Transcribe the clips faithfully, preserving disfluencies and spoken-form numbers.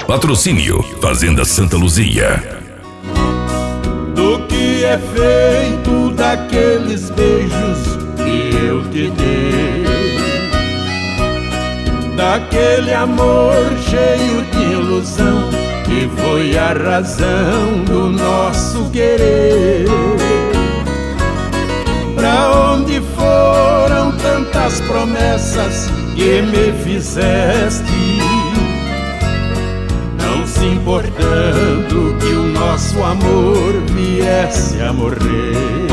Patrocínio Fazenda Santa Luzia. Do que é feito daqueles beijos que eu te dei, daquele amor cheio de ilusão que foi a razão do nosso querer. Pra onde foram tantas promessas que me fizeste, não se importando que o nosso amor viesse a morrer?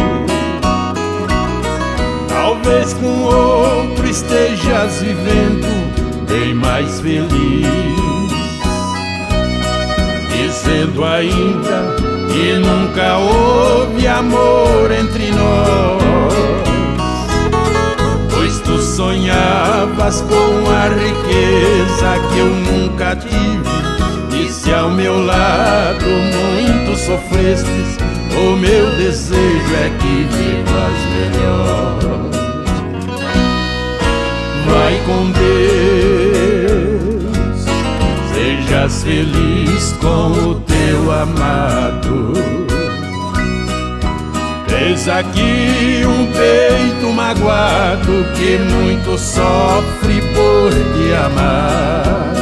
Talvez com outro estejas vivendo bem mais feliz, dizendo ainda que nunca houve amor entre nós, pois tu sonhavas com a riqueza que eu nunca tive, e se ao meu lado muito sofrestes, o meu desejo é que vivas melhor. Vai com Deus, sejas feliz com o teu amado. Eis aqui um peito magoado que muito sofre por te amar.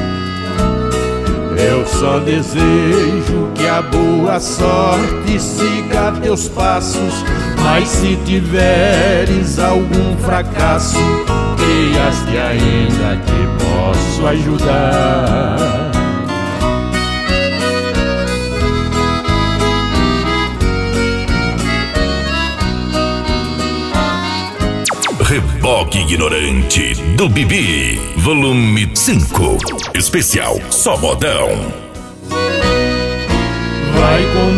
Eu só desejo que a boa sorte siga teus passos, mas se tiveres algum fracasso, creias que ainda te posso ajudar. Reboque Ignorante do Bibi, volume cinco, especial Só Modão. Vai com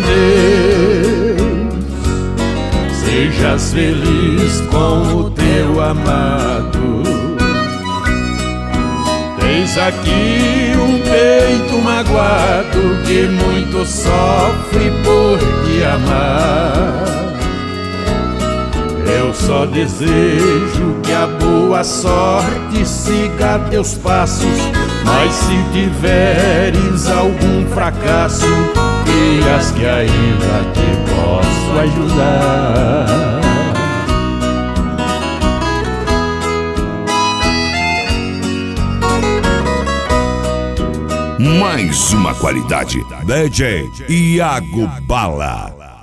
Deus, sejas feliz com o teu amado. Tens aqui um peito magoado que muito sofre por te amar. Eu só desejo que a boa sorte siga teus passos, mas se tiveres algum fracasso, creias que ainda te posso ajudar. Mais uma qualidade, D J Iago Bala.